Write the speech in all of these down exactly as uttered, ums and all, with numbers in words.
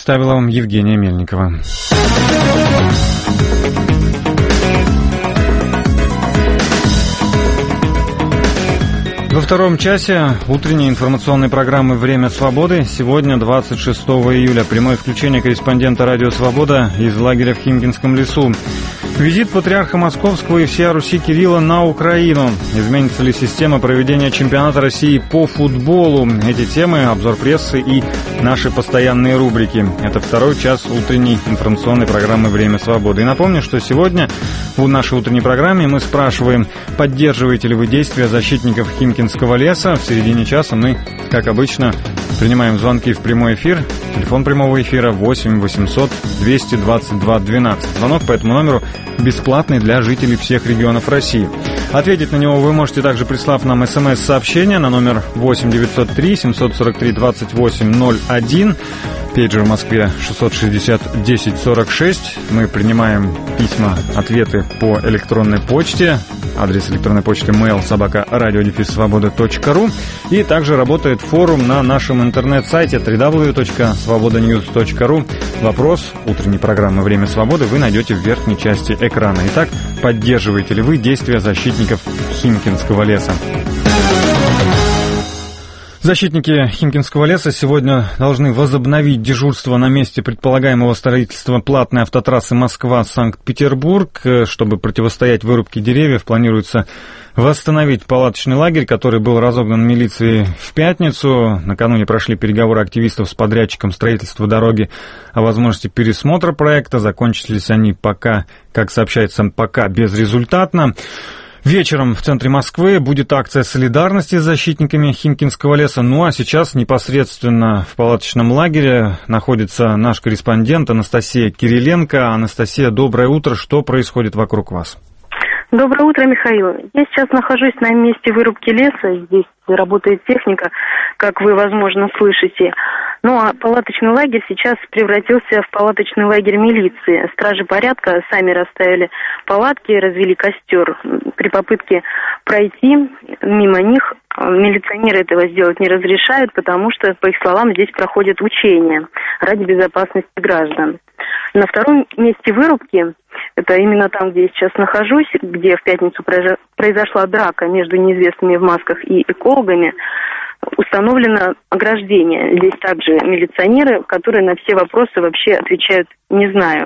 представила вам Евгения Мельникова. Во втором часе утренней информационной программы «Время свободы» сегодня, двадцать шестого июля. Прямое включение корреспондента «Радио Свобода» из лагеря в Химкинском лесу. Визит патриарха Московского и всея Руси Кирилла на Украину. Изменится ли система проведения чемпионата России по футболу? Эти темы, обзор прессы и наши постоянные рубрики. Это второй час утренней информационной программы «Время свободы». И напомню, что сегодня в нашей утренней программе мы спрашиваем, поддерживаете ли вы действия защитников Химкинского леса. В середине часа мы, как обычно, принимаем звонки в прямой эфир. Телефон прямого эфира восемь восемьсот двести двадцать два двенадцать. Звонок по этому номеру бесплатный для жителей всех регионов России. Ответить на него вы можете также, прислав нам смс-сообщение на номер восемь девятьсот три семьсот сорок три двадцать восемь ноль один. Пейджер в Москве шестьсот шестьдесят десять сорок шесть. Мы принимаем письма, ответы по электронной почте. Адрес электронной почты mail собака радио дефис свобода точка ру. И также работает форум на нашем интернет-сайте дабл ю дабл ю дабл ю точка свобода ньюс точка ру. Вопрос утренней программы «Время свободы» вы найдете в верхней части экрана. Итак, поддерживаете ли вы действия защитников Химкинского леса? Защитники Химкинского леса сегодня должны возобновить дежурство на месте предполагаемого строительства платной автотрассы Москва-Санкт-Петербург. Чтобы противостоять вырубке деревьев, планируется восстановить палаточный лагерь, который был разогнан милицией в пятницу. Накануне прошли переговоры активистов с подрядчиком строительства дороги о возможности пересмотра проекта. Закончились они пока, как сообщается, пока безрезультатно. Вечером в центре Москвы будет акция солидарности с защитниками Химкинского леса. Ну а сейчас непосредственно в палаточном лагере находится наш корреспондент Анастасия Кириленко. Анастасия, доброе утро. Что происходит вокруг вас? Доброе утро, Михаил. Я сейчас нахожусь на месте вырубки леса. Здесь работает техника, как вы, возможно, слышите. Ну а палаточный лагерь сейчас превратился в палаточный лагерь милиции. Стражи порядка сами расставили палатки, развели костер. При попытке пройти мимо них милиционеры этого сделать не разрешают, потому что, по их словам, здесь проходят учения ради безопасности граждан. На втором месте вырубки, это именно там, где я сейчас нахожусь, где в пятницу произошла драка между неизвестными в масках и экологами, установлено ограждение. Здесь также милиционеры, которые на все вопросы вообще отвечают «не знаю».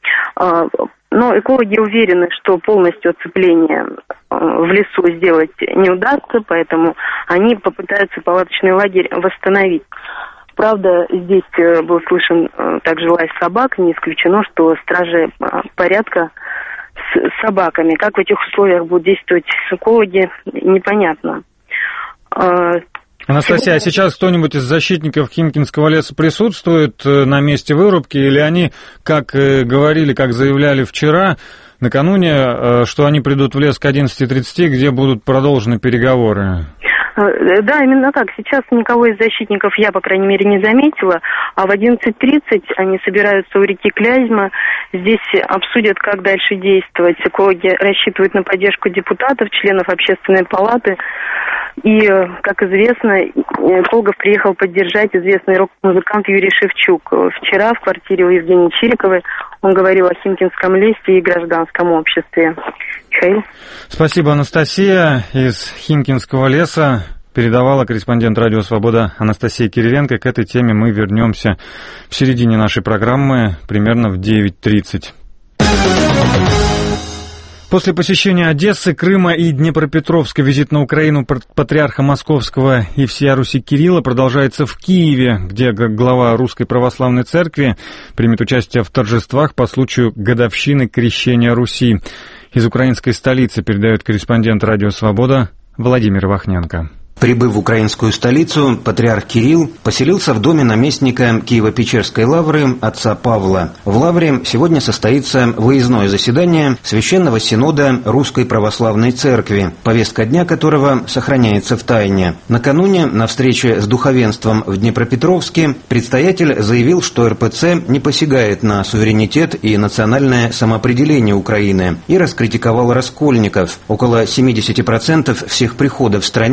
Но экологи уверены, что полностью оцепление в лесу сделать не удастся, поэтому они попытаются палаточный лагерь восстановить. Правда, здесь был слышен также лай собак, не исключено, что стражи порядка с собаками. Как в этих условиях будут действовать экологи, непонятно. Анастасия, а сейчас кто-нибудь из защитников Химкинского леса присутствует на месте вырубки, или они, как говорили, как заявляли вчера, накануне, что они придут в лес к одиннадцати тридцати, где будут продолжены переговоры? Да, именно так. Сейчас никого из защитников я, по крайней мере, не заметила. А в одиннадцать тридцать они собираются у реки Клязьма. Здесь обсудят, как дальше действовать. Экологи рассчитывают на поддержку депутатов, членов общественной палаты. И, как известно, экологов приехал поддержать известный рок-музыкант Юрий Шевчук. Вчера в квартире у Евгении Чириковой он говорил о Химкинском лесе и гражданском обществе. Михаил. Спасибо, Анастасия. Из Химкинского леса передавала корреспондент «Радио Свобода» Анастасия Кириленко. К этой теме мы вернемся в середине нашей программы, примерно в девять тридцать. После посещения Одессы, Крыма и Днепропетровска визит на Украину патриарха Московского и всея Руси Кирилла продолжается в Киеве, где глава Русской Православной Церкви примет участие в торжествах по случаю годовщины крещения Руси. Из украинской столицы передает корреспондент «Радио Свобода» Владимир Вахненко. Прибыв в украинскую столицу, патриарх Кирилл поселился в доме наместника Киево-Печерской лавры отца Павла. В лавре сегодня состоится выездное заседание Священного Синода Русской Православной Церкви, повестка дня которого сохраняется в тайне. Накануне, на встрече с духовенством в Днепропетровске, предстоятель заявил, что эр пэ цэ не посягает на суверенитет и национальное самоопределение Украины, и раскритиковал раскольников. Около семьдесят процентов всех приходов в стране принадлежат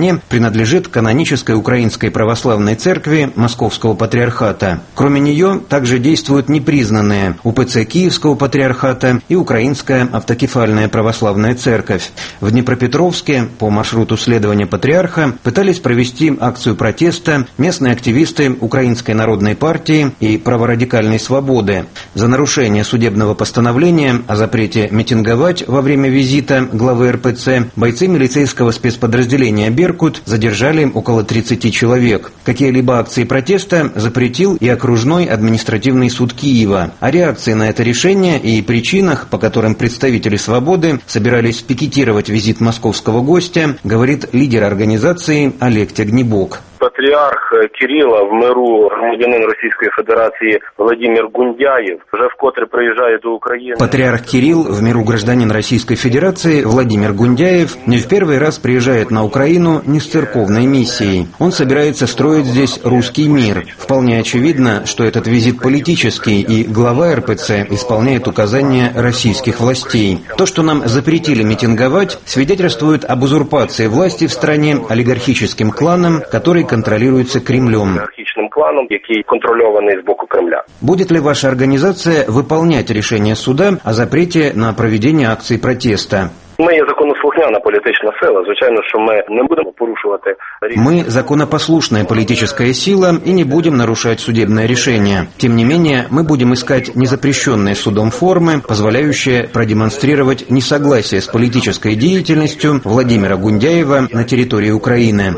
принадлежит канонической Украинской Православной Церкви Московского Патриархата. Кроме нее также действуют непризнанные УПЦ Киевского Патриархата и Украинская Автокефальная Православная Церковь. В Днепропетровске по маршруту следования патриарха пытались провести акцию протеста местные активисты Украинской народной партии и праворадикальной свободы. За нарушение судебного постановления о запрете митинговать во время визита главы эр пэ цэ бойцы милицейского спецподразделения «Беркут» задержали около тридцати человек. Какие-либо акции протеста запретил и окружной административный суд Киева. О реакции на это решение и причинах, по которым представители «Свободы» собирались пикетировать визит московского гостя, говорит лидер организации Олег Тягнебок. Патріарх Кирила в миру громадянин Російської Федерації Владимир Гундяев вже вкотре приїжджає до України. Патриарх Кирилл, в миру гражданин Российской Федерации Владимир Гундяев, не в первый раз приезжает на Украину не с церковной миссией. Он собирается строить здесь русский мир. Вполне очевидно, что этот визит политический, и глава эр пэ цэ исполняет указания российских властей. То, что нам запретили митинговать, свидетельствует об узурпации власти в стране олигархическим кланом, который контролируется Кремлем. Кланом, який контрольований з боку Кремля. Будет ли ваша организация выполнять решение суда о запрете на проведение акций протеста? Ми є законослухняна політична сила. Звичайно, що ми не будемо порушувати. Мы законопослушная политическая сила и не будем нарушать судебное решение. Тем не менее, мы будем искать незапрещенные судом формы, позволяющие продемонстрировать несогласие с политической деятельностью Владимира Гундяева на территории Украины.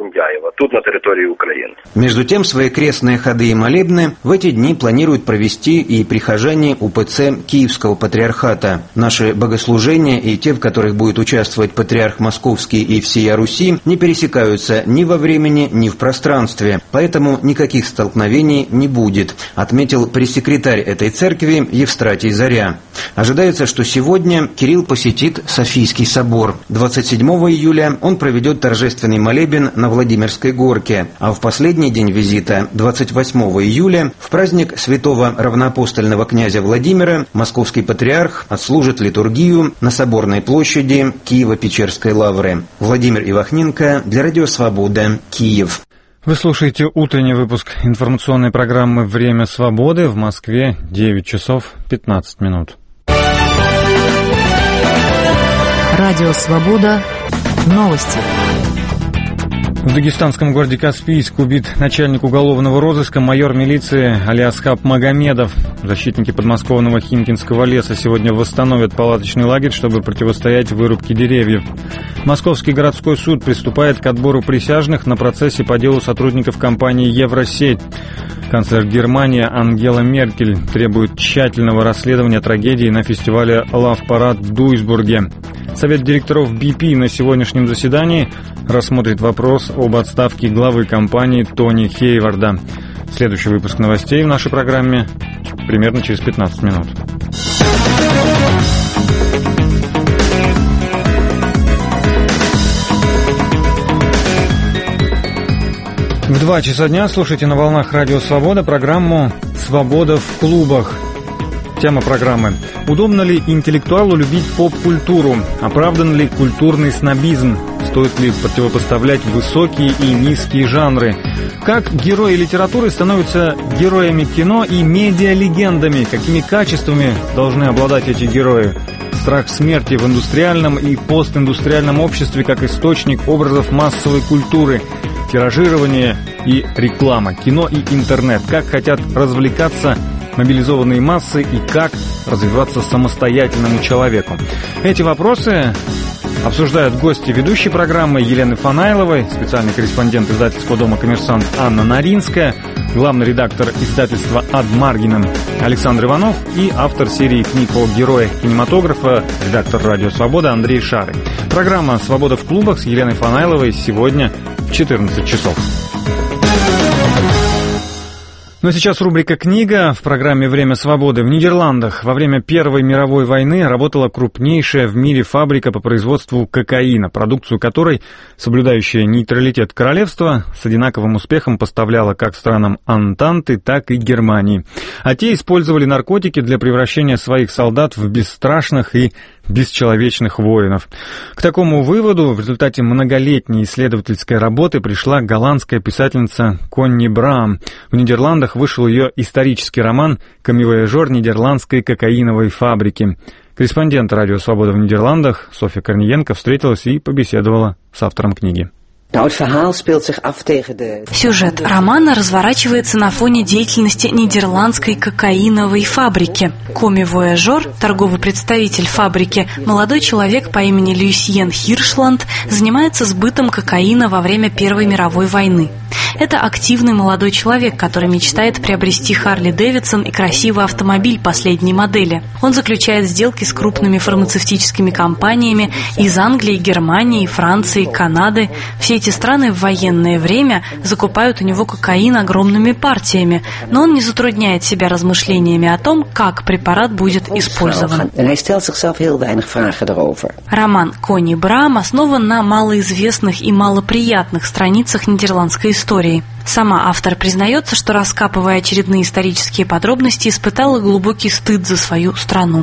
Тут, на территории Украины. Между тем, свои крестные ходы и молебны в эти дни планируют провести и прихожане УПЦ Киевского Патриархата. Наши богослужения и те, в которых будет участвовать Патриарх Московский и всея Руси, не пересекаются ни во времени, ни в пространстве, поэтому никаких столкновений не будет, отметил пресс-секретарь этой церкви Евстратий Заря. Ожидается, что сегодня Кирилл посетит Софийский собор. двадцать седьмого июля он проведет торжественный молебен на Владимирской горке, а в последний день визита, двадцать восьмого июля, в праздник святого равноапостольного князя Владимира, московский патриарх отслужит литургию на Соборной площади Киево-Печерской лавры. Владимир Ивахненко для Радио Свобода, Киев. Вы слушаете утренний выпуск информационной программы «Время свободы». В Москве девять часов пятнадцать минут. Радио Свобода. Новости. В дагестанском городе Каспийск убит начальник уголовного розыска майор милиции Алиасхаб Магомедов. Защитники подмосковного Химкинского леса сегодня восстановят палаточный лагерь, чтобы противостоять вырубке деревьев. Московский городской суд приступает к отбору присяжных на процессе по делу сотрудников компании «Евросеть». Канцлер Германии Ангела Меркель требует тщательного расследования трагедии на фестивале «Лав-парад» в Дуйсбурге. Совет директоров би пи на сегодняшнем заседании рассмотрит вопрос об отставке главы компании Тони Хейварда. Следующий выпуск новостей в нашей программе примерно через пятнадцать минут. В два часа дня слушайте на волнах Радио Свобода программу «Свобода в клубах». Тема программы: удобно ли интеллектуалу любить поп-культуру? Оправдан ли культурный снобизм? Стоит ли противопоставлять высокие и низкие жанры? Как герои литературы становятся героями кино и медиалегендами? Какими качествами должны обладать эти герои? Страх смерти в индустриальном и постиндустриальном обществе как источник образов массовой культуры. Тиражирование и реклама, кино и интернет. Как хотят развлекаться мобилизованные массы и как развиваться самостоятельному человеку. Эти вопросы обсуждают гости ведущей программы Елены Фанайловой, специальный корреспондент издательского дома «Коммерсант» Анна Наринская, главный редактор издательства «Ад Маргинен» Александр Иванов и автор серии книг о героях кинематографа, редактор «Радио Свобода» Андрей Шары. Программа «Свобода в клубах» с Еленой Фанайловой сегодня в четырнадцать часов. Ну а сейчас рубрика «Книга» в программе «Время свободы». В Нидерландах во время Первой мировой войны работала крупнейшая в мире фабрика по производству кокаина, продукцию которой, соблюдающая нейтралитет королевства, с одинаковым успехом поставляла как странам Антанты, так и Германии. А те использовали наркотики для превращения своих солдат в бесстрашных и бесчеловечных воинов. К такому выводу в результате многолетней исследовательской работы пришла голландская писательница Конни Браам. В Нидерландах вышел ее исторический роман «Коммивояжер нидерландской кокаиновой фабрики». Корреспондент «Радио Свобода» в Нидерландах Софья Корниенко встретилась и побеседовала с автором книги. Сюжет романа разворачивается на фоне деятельности нидерландской кокаиновой фабрики. Коммивояжер, торговый представитель фабрики, молодой человек по имени Люсьен Хиршланд, занимается сбытом кокаина во время Первой мировой войны. Это активный молодой человек, который мечтает приобрести Харли Дэвидсон и красивый автомобиль последней модели. Он заключает сделки с крупными фармацевтическими компаниями из Англии, Германии, Франции, Канады. Все эти страны в военное время закупают у него кокаин огромными партиями, но он не затрудняет себя размышлениями о том, как препарат будет использован. Роман Конни Браам основан на малоизвестных и малоприятных страницах нидерландской истории. Сама автор признается, что, раскапывая очередные исторические подробности, испытала глубокий стыд за свою страну.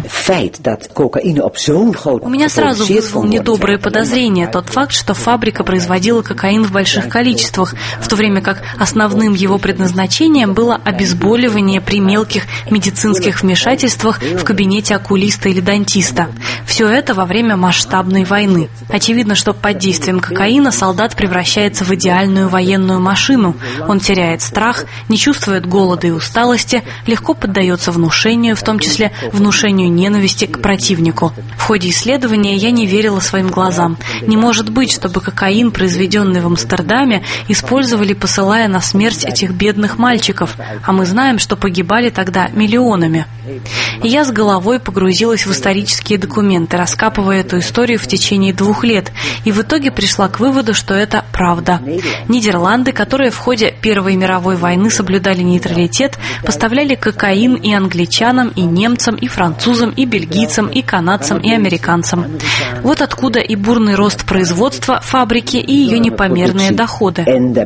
У меня сразу вызвал недоброе подозрение тот факт, что фабрика производила кокаин в больших количествах, в то время как основным его предназначением было обезболивание при мелких медицинских вмешательствах в кабинете окулиста или дантиста. Все это во время масштабной войны. Очевидно, что под действием кокаина солдат превращается в идеальную военную машину. Он теряет страх, не чувствует голода и усталости, легко поддается внушению, в том числе внушению ненависти к противнику. В ходе исследования я не верила своим глазам. Не может быть, чтобы кокаин, произведенный в Амстердаме, использовали, посылая на смерть этих бедных мальчиков, а мы знаем, что погибали тогда миллионами. И я с головой погрузилась в исторические документы, раскапывая эту историю в течение двух лет, и в итоге пришла к выводу, что это правда. Нидерланды, которые в ходе Первой мировой войны соблюдали нейтралитет, поставляли кокаин и англичанам, и немцам, и французам, и бельгийцам, и канадцам, и американцам. Вот откуда и бурный рост производства фабрики, и ее непомерные доходы.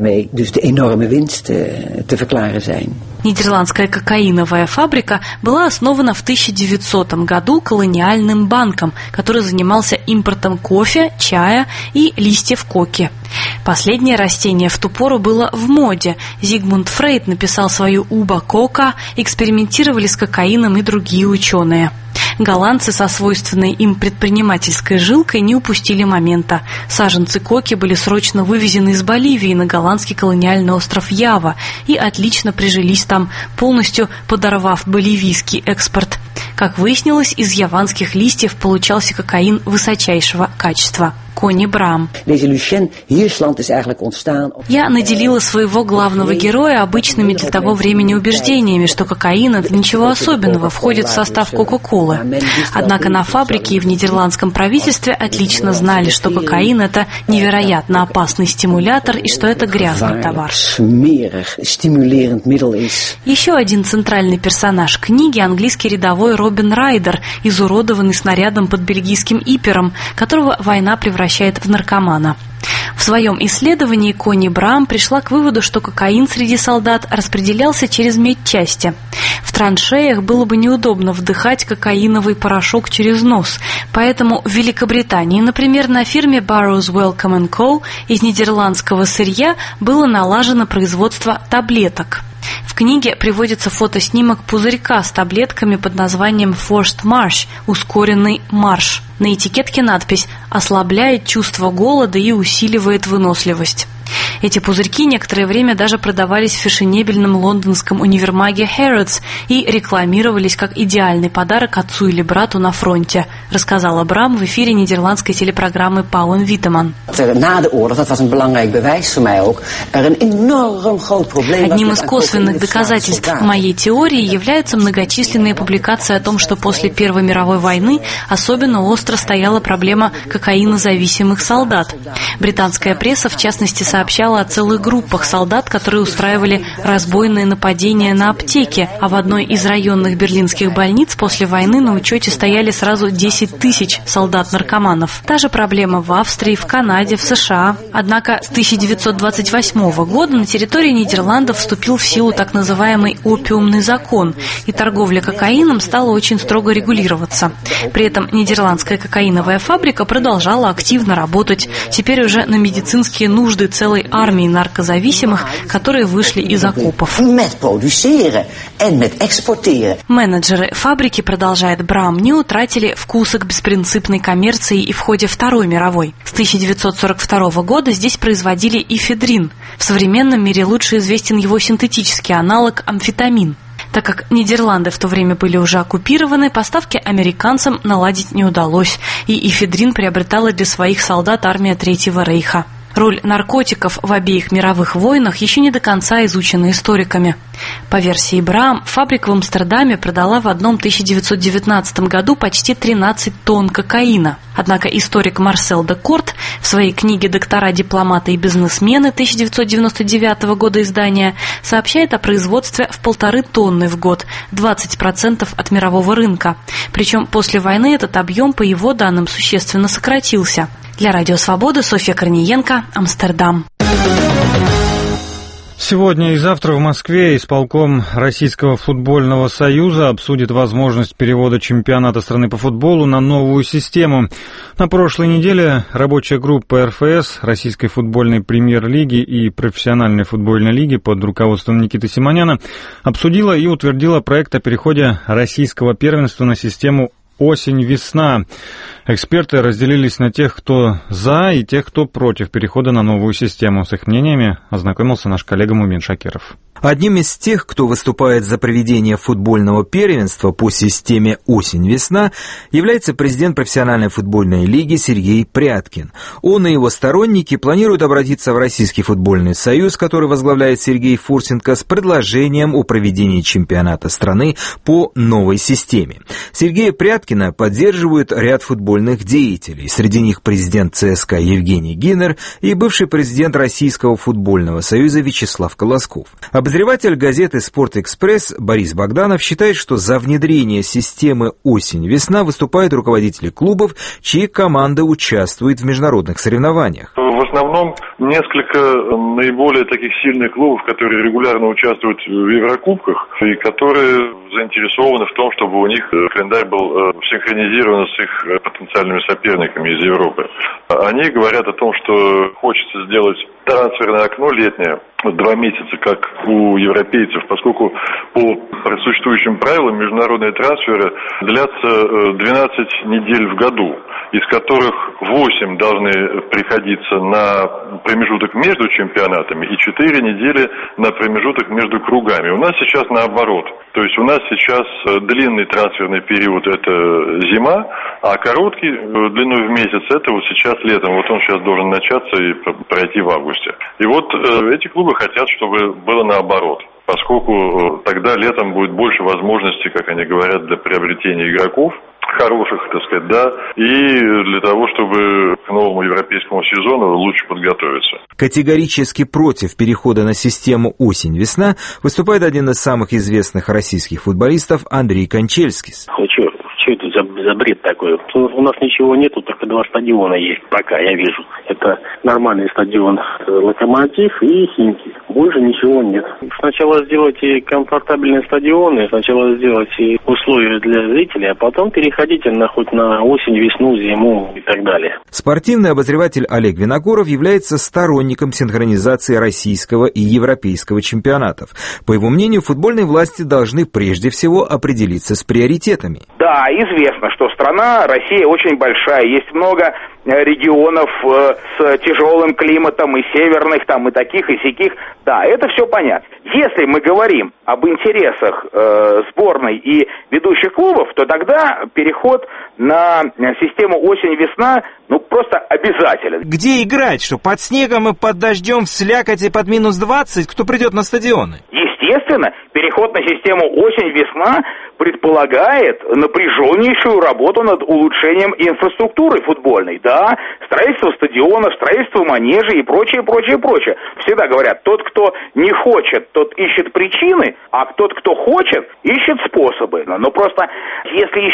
Нидерландская кокаиновая фабрика была основана в тысяча девятисотом году колониальным банком, который занимался импортом кофе, чая и листьев коки. Последнее растение в ту пору было в моде. Зигмунд Фрейд написал свою «Уба кока», экспериментировали с кокаином и другие ученые. Голландцы со свойственной им предпринимательской жилкой не упустили момента. Саженцы коки были срочно вывезены из Боливии на голландский колониальный остров Ява и отлично прижились там, полностью подорвав боливийский экспорт. Как выяснилось, из яванских листьев получался кокаин высочайшего качества. Конни Браам. Я наделила своего главного героя обычными для того времени убеждениями, что кокаин – это ничего особенного, входит в состав Кока-Колы. Однако на фабрике и в нидерландском правительстве отлично знали, что кокаин – это невероятно опасный стимулятор и что это грязный товар. Еще один центральный персонаж книги – английский рядовой Робин Райдер, изуродованный снарядом под бельгийским Ипером, которого война превращает в наркомана. В своем исследовании Конни Браам пришла к выводу, что кокаин среди солдат распределялся через медчасти. В траншеях было бы неудобно вдыхать кокаиновый порошок через нос, поэтому в Великобритании, например, на фирме Burroughs Wellcome энд Co. Из нидерландского сырья было налажено производство таблеток. В книге приводится фотоснимок пузырька с таблетками под названием Forced March – ускоренный марш. На этикетке надпись «Ослабляет чувство голода и усиливает выносливость». Эти пузырьки некоторое время даже продавались в фешенебельном лондонском универмаге Harrods и рекламировались как идеальный подарок отцу или брату на фронте, рассказала Браам в эфире нидерландской телепрограммы Pauwen Witteman. Одним из косвенных доказательств моей теории являются многочисленные публикации о том, что после Первой мировой войны особенно остро стояла проблема кокаинозависимых солдат. Британская пресса, в частности, сообщала о целых группах солдат, которые устраивали разбойные нападения на аптеки, а в одной из районных берлинских больниц после войны на учете стояли сразу десять десять тысяч солдат-наркоманов. Та же проблема в Австрии, в Канаде, в США. Однако с тысяча девятьсот двадцать восьмого года на территории Нидерландов вступил в силу так называемый опиумный закон, и торговля кокаином стала очень строго регулироваться. При этом нидерландская кокаиновая фабрика продолжала активно работать, теперь уже на медицинские нужды целой армии наркозависимых, которые вышли из окопов. Менеджеры фабрики, продолжает Брам, не утратили вкуса к беспринципной коммерции и в ходе Второй мировой. С тысяча девятьсот сорок второго года здесь производили эфедрин. В современном мире лучше известен его синтетический аналог амфетамин. Так как Нидерланды в то время были уже оккупированы, поставки американцам наладить не удалось, и эфедрин приобретала для своих солдат армия Третьего рейха. Роль наркотиков в обеих мировых войнах еще не до конца изучена историками. По версии Брам, фабрика в Амстердаме продала в одном тысяча девятьсот девятнадцатом году почти тринадцать тонн кокаина. Однако историк Марсел де Корт в своей книге «Доктора, дипломаты и бизнесмены» тысяча девятьсот девяносто девятого года издания сообщает о производстве в полторы тонны в год, двадцать процентов от мирового рынка. Причем после войны этот объем, по его данным, существенно сократился. Для Радио Свобода Софья Корниенко, Амстердам. Сегодня и завтра в Москве исполком Российского футбольного союза обсудит возможность перевода чемпионата страны по футболу на новую систему. На прошлой неделе рабочая группа эр эф эс, Российской футбольной премьер-лиги и профессиональной футбольной лиги под руководством Никиты Симоняна обсудила и утвердила проект о переходе российского первенства на систему осень-весна. Эксперты разделились на тех, кто за, и тех, кто против перехода на новую систему. С их мнениями ознакомился наш коллега Мумин Шакиров. Одним из тех, кто выступает за проведение футбольного первенства по системе осень-весна, является президент профессиональной футбольной лиги Сергей Пряткин. Он и его сторонники планируют обратиться в Российский футбольный союз, который возглавляет Сергей Фурсенко, с предложением о проведении чемпионата страны по новой системе. Сергея Пряткина поддерживают ряд футбольных деятелей. Среди них президент ЦСКА Евгений Гиннер и бывший президент Российского футбольного союза Вячеслав Колосков. Обозреватель газеты «Спорт-экспресс» Борис Богданов считает, что за внедрение системы осень-весна выступают руководители клубов, чьи команды участвуют в международных соревнованиях. В основном несколько наиболее таких сильных клубов, которые регулярно участвуют в Еврокубках и которые заинтересованы в том, чтобы у них календарь был синхронизирован с их потенциальными соперниками из Европы. Они говорят о том, что хочется сделать трансферное окно летнее, два месяца, как у европейцев, поскольку по существующим правилам международные трансферы длятся двенадцать недель в году, из которых восемь должны приходиться на промежуток между чемпионатами и четыре недели на промежуток между кругами. У нас сейчас наоборот. То есть у нас сейчас длинный трансферный период – это зима, а короткий, длиной в месяц – это вот сейчас летом. Вот он сейчас должен начаться и пройти в августе. И вот эти клубы хотят, чтобы было наоборот, поскольку тогда летом будет больше возможностей, как они говорят, для приобретения игроков, хороших, так сказать, да, и для того, чтобы к новому европейскому сезону лучше подготовиться. Категорически против перехода на систему осень-весна выступает один из самых известных российских футболистов Андрей Кончельскис. Хочу. Что это за, за бред такой? У нас ничего нету, только два стадиона есть, пока я вижу. Это нормальный стадион «Локомотив» и «Химки». Больше ничего нет. Сначала сделайте комфортабельные стадионы, сначала сделайте условия для зрителей, а потом переходите на хоть на осень, весну, зиму и так далее. Спортивный обозреватель Олег Винокуров является сторонником синхронизации российского и европейского чемпионатов. По его мнению, футбольные власти должны прежде всего определиться с приоритетами. Да, известно, что страна, Россия, очень большая. Есть много регионов э, с тяжелым климатом, и северных, там, и таких, и сяких. Да, это все понятно. Если мы говорим об интересах э, сборной и ведущих клубов, то тогда переход на систему осень-весна, ну, просто обязателен. Где играть? Что, под снегом и под дождем, в слякоти под минус двадцать? Кто придет на стадионы? Естественно, переход на систему осень-весна предполагает напряженнейшую работу над улучшением инфраструктуры футбольной, да, строительство стадионов, строительство манежей и прочее, прочее, прочее. Всегда говорят, тот, кто не хочет, тот ищет причины, а тот, кто хочет, ищет способы. Но просто, если еще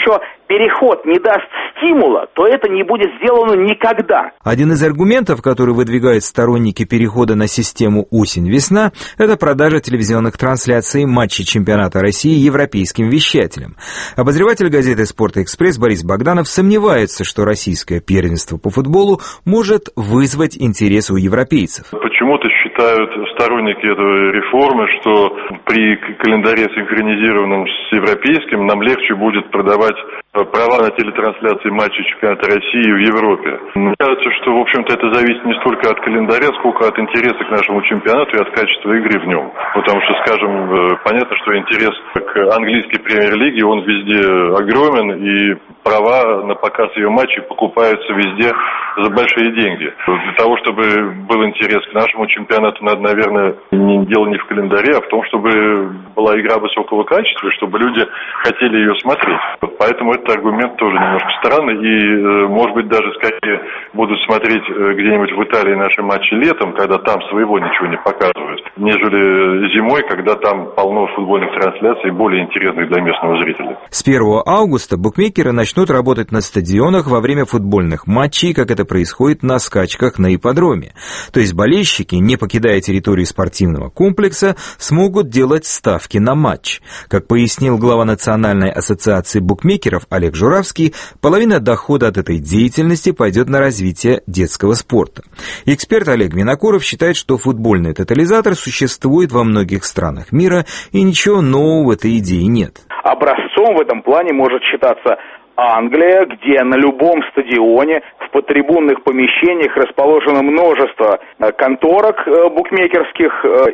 переход не даст стимула, то это не будет сделано никогда. Один из аргументов, который выдвигают сторонники перехода на систему осень-весна, это продажа телевизионных трансляций матчей чемпионата России европейским вещателям. Обозреватель газеты «Спорт-Экспресс» Борис Богданов сомневается, что российское первенство по футболу может вызвать интерес у европейцев. Почему-то считают сторонники этой реформы, что при календаре синхронизированном с европейским нам легче будет продавать права на телетрансляции матчей чемпионата России в Европе. Мне кажется, что, в общем-то, это зависит не столько от календаря, сколько от интереса к нашему чемпионату и от качества игры в нем. Потому что, скажем, понятно, что интерес к английской премьер-лиге, он везде огромен, и права на показ ее матчей покупаются везде за большие деньги. Для того, чтобы был интерес к нашему чемпионату, надо, наверное, не дело не в календаре, а в том, чтобы была игра высокого качества, и чтобы люди хотели ее смотреть. Поэтому этот аргумент тоже немножко странный, и, может быть, даже скорее будут смотреть где-нибудь в Италии наши матчи летом, когда там своего ничего не показывают, нежели зимой, когда там полно футбольных трансляций, более интересных для местного зрителя. С первого августа букмекеры начнут работать на стадионах во время футбольных матчей, как это происходит на скачках на ипподроме. То есть болельщики, не покидая территорию спортивного комплекса, смогут делать ставки на матч. Как пояснил глава Национальной ассоциации букмекеров Олег Журавский, половина дохода от этой деятельности пойдет на развитие детского спорта. Эксперт Олег Винокуров считает, что футбольный тотализатор существует во многих странах мира, и ничего нового в этой идее нет. Образцом в этом плане может считаться Англия, где на любом стадионе в подтрибунных помещениях расположено множество конторок букмекерских,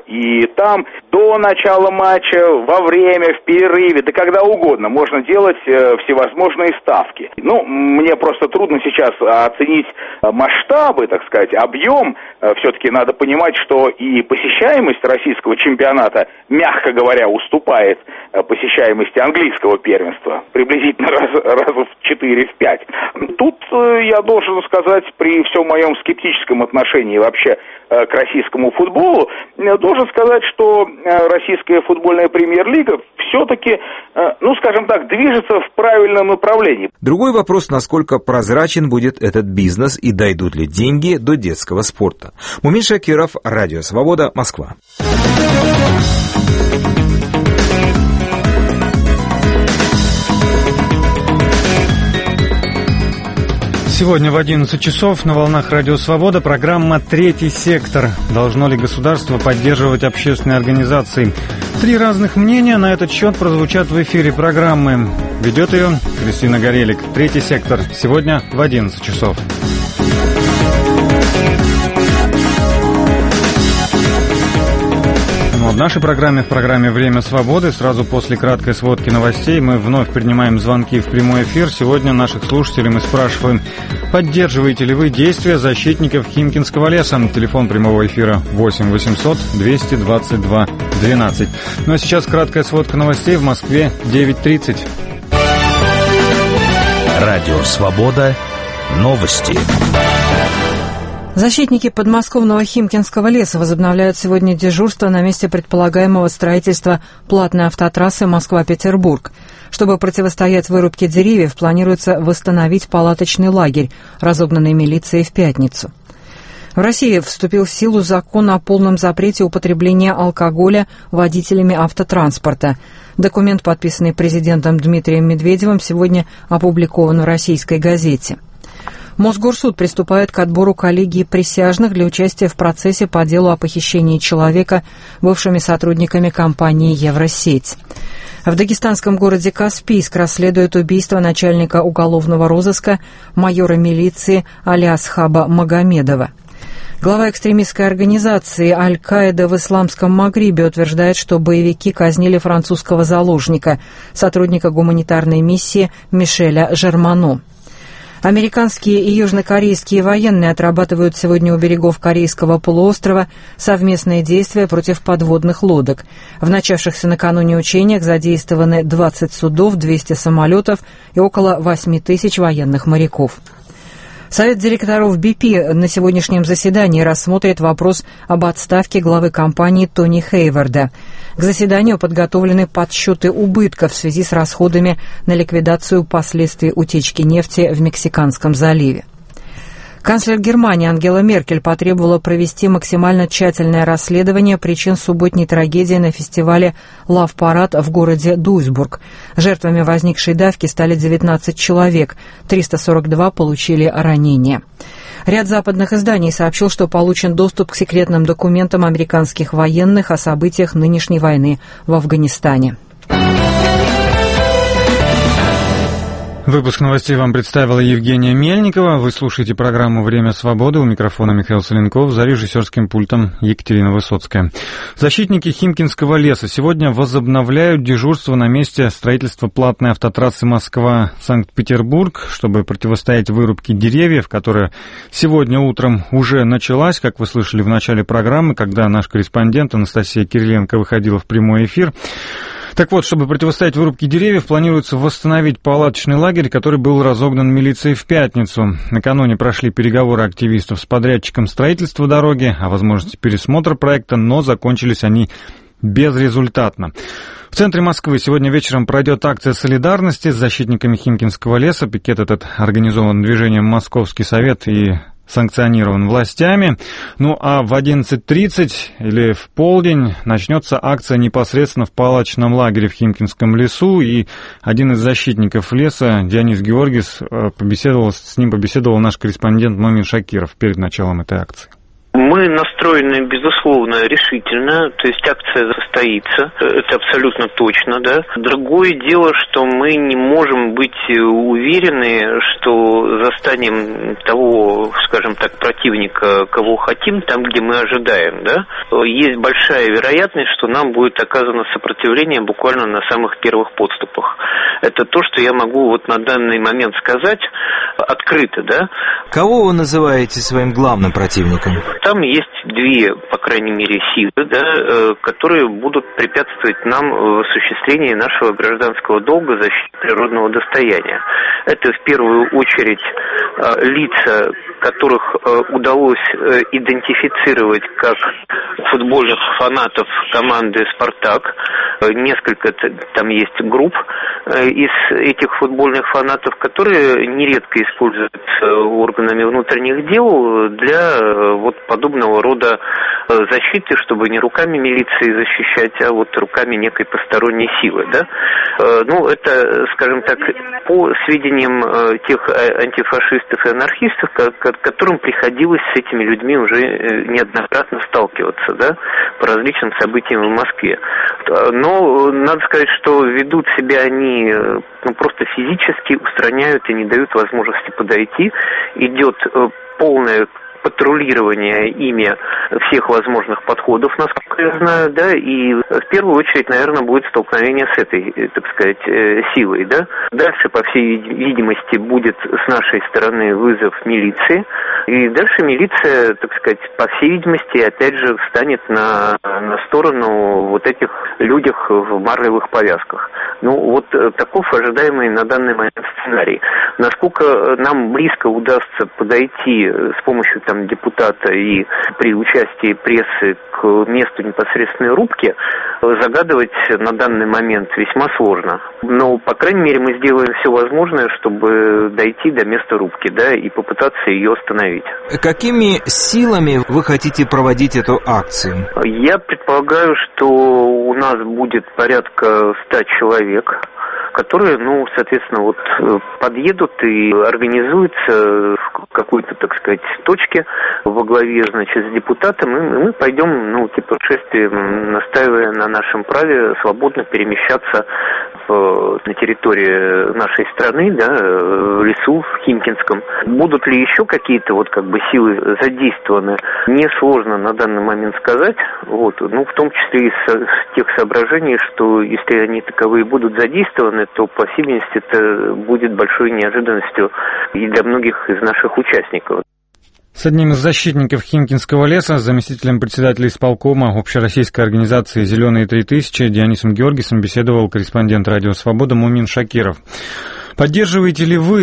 и там до начала матча, во время, в перерыве, да когда угодно можно делать всевозможные ставки. Ну, мне просто трудно сейчас оценить масштабы, так сказать, объем. Все-таки надо понимать, что и посещаемость российского чемпионата, мягко говоря, уступает посещаемости английского первенства. Приблизительно раз, раз в четыре-пять. Тут я должен сказать, при всем моем скептическом отношении вообще к российскому футболу, должен сказать, что российская футбольная премьер-лига все-таки, ну, скажем так, движется в правильном направлении. Другой вопрос, насколько прозрачен будет этот бизнес и дойдут ли деньги до детского спорта. Мумин Шакиров, Радио Свобода, Москва. Сегодня в одиннадцать часов на волнах Радио Свобода программа «Третий сектор». Должно ли государство поддерживать общественные организации? Три разных мнения на этот счет прозвучат в эфире программы. Ведет ее Кристина Горелик. «Третий сектор». Сегодня в одиннадцать часов. В нашей программе, в программе «Время свободы», сразу после краткой сводки новостей мы вновь принимаем звонки в прямой эфир. Сегодня наших слушателей мы спрашиваем, поддерживаете ли вы действия защитников Химкинского леса? Телефон прямого эфира восемь восемьсот двести двадцать два двенадцать. Ну а сейчас краткая сводка новостей в Москве девять тридцать. Радио «Свобода». Новости. Защитники подмосковного Химкинского леса возобновляют сегодня дежурство на месте предполагаемого строительства платной автотрассы Москва-Петербург. Чтобы противостоять вырубке деревьев, планируется восстановить палаточный лагерь, разогнанный милицией в пятницу. В России вступил в силу закон о полном запрете употребления алкоголя водителями автотранспорта. Документ, подписанный президентом Дмитрием Медведевым, сегодня опубликован в российской газете. Мосгорсуд приступает к отбору коллегии присяжных для участия в процессе по делу о похищении человека бывшими сотрудниками компании «Евросеть». В дагестанском городе Каспийск расследуют убийство начальника уголовного розыска майора милиции Алиасхаба Магомедова. Глава экстремистской организации «Аль-Каида» в исламском Магрибе утверждает, что боевики казнили французского заложника, сотрудника гуманитарной миссии Мишеля Жермано. Американские и южнокорейские военные отрабатывают сегодня у берегов Корейского полуострова совместные действия против подводных лодок. В начавшихся накануне учениях задействованы двадцать судов, двести самолетов и около восемь тысяч военных моряков. Совет директоров би пи на сегодняшнем заседании рассмотрит вопрос об отставке главы компании Тони Хейварда. К заседанию подготовлены подсчеты убытков в связи с расходами на ликвидацию последствий утечки нефти в Мексиканском заливе. Канцлер Германии Ангела Меркель потребовала провести максимально тщательное расследование причин субботней трагедии на фестивале «Лав Парад» в городе Дуйсбург. Жертвами возникшей давки стали девятнадцать человек, триста сорок два получили ранения. Ряд западных изданий сообщил, что получен доступ к секретным документам американских военных о событиях нынешней войны в Афганистане. Выпуск новостей вам представила Евгения Мельникова. Вы слушаете программу «Время свободы». У микрофона Михаил Соленков, за режиссерским пультом Екатерина Высоцкая. Защитники Химкинского леса сегодня возобновляют дежурство на месте строительства платной автотрассы Москва-Санкт-Петербург, чтобы противостоять вырубке деревьев, которая сегодня утром уже началась, как вы слышали в начале программы, когда наш корреспондент Анастасия Кириленко выходила в прямой эфир. Так вот, чтобы противостоять вырубке деревьев, планируется восстановить палаточный лагерь, который был разогнан милицией в пятницу. Накануне прошли переговоры активистов с подрядчиком строительства дороги о возможности пересмотра проекта, но закончились они безрезультатно. В центре Москвы сегодня вечером пройдет акция солидарности с защитниками Химкинского леса. Пикет этот организован движением «Московский совет» и санкционирован властями. Ну а в одиннадцать тридцать или в полдень начнется акция непосредственно в палаточном лагере в Химкинском лесу. И один из защитников леса, Дионис Георгис, побеседовал, с ним побеседовал наш корреспондент Момин Шакиров перед началом этой акции. Мы настроены, безусловно, решительно, то есть акция состоится, это абсолютно точно, да. Другое дело, что мы не можем быть уверены, что застанем того, скажем так, противника, кого хотим, там, где мы ожидаем, да. Есть большая вероятность, что нам будет оказано сопротивление буквально на самых первых подступах. Это то, что я могу вот на данный момент сказать открыто, да. Кого вы называете своим главным противником? Там есть две, по крайней мере, силы, да, которые будут препятствовать нам в осуществлении нашего гражданского долга защиты природного достояния. Это в первую очередь лица, которых удалось идентифицировать как футбольных фанатов команды «Спартак». Несколько там есть групп из этих футбольных фанатов, которые нередко используются органами внутренних дел для вот подобного рода защиты, чтобы не руками милиции защищать, а вот руками некой посторонней силы, да. Ну, это, скажем так, по сведениям тех антифашистов и анархистов, которым приходилось с этими людьми уже неоднократно сталкиваться, да, по различным событиям в Москве. Но надо сказать, что ведут себя они, ну, просто физически устраняют и не дают возможности подойти. Идет полное патрулирование ими всех возможных подходов, насколько я знаю, да, и в первую очередь, наверное, будет столкновение с этой, так сказать, силой, да. Дальше, по всей видимости, будет с нашей стороны вызов милиции, и дальше милиция, так сказать, по всей видимости, опять же, встанет на, на сторону вот этих людях в марлевых повязках. Ну, вот таков ожидаемый на данный момент сценарий. Насколько нам близко удастся подойти с помощью там депутата и при участии прессы к месту непосредственной рубки, загадывать на данный момент весьма сложно. Но, по крайней мере, мы сделаем все возможное, чтобы дойти до места рубки, да, и попытаться ее остановить. Какими силами вы хотите проводить эту акцию? Я предполагаю, что у нас будет порядка ста человек, которые, ну, соответственно, вот подъедут и организуются в какой-то, так сказать, точке во главе, значит, с депутатом, и мы пойдем, ну, типа шествием, настаивая на нашем праве свободно перемещаться в, на территории нашей страны, да, в лесу, в Химкинском. Будут ли еще какие-то вот как бы силы задействованы, несложно на данный момент сказать, вот, ну, в том числе из, из тех соображений, что если они таковые будут задействованы, то, по всей видимости, это будет большой неожиданностью и для многих из наших участников. С одним из защитников Химкинского леса, заместителем председателя исполкома общероссийской организации «Зеленые три тысячи» Дионисом Георгисом беседовал корреспондент «Радио Свобода» Момин Шакиров. Поддерживаете ли вы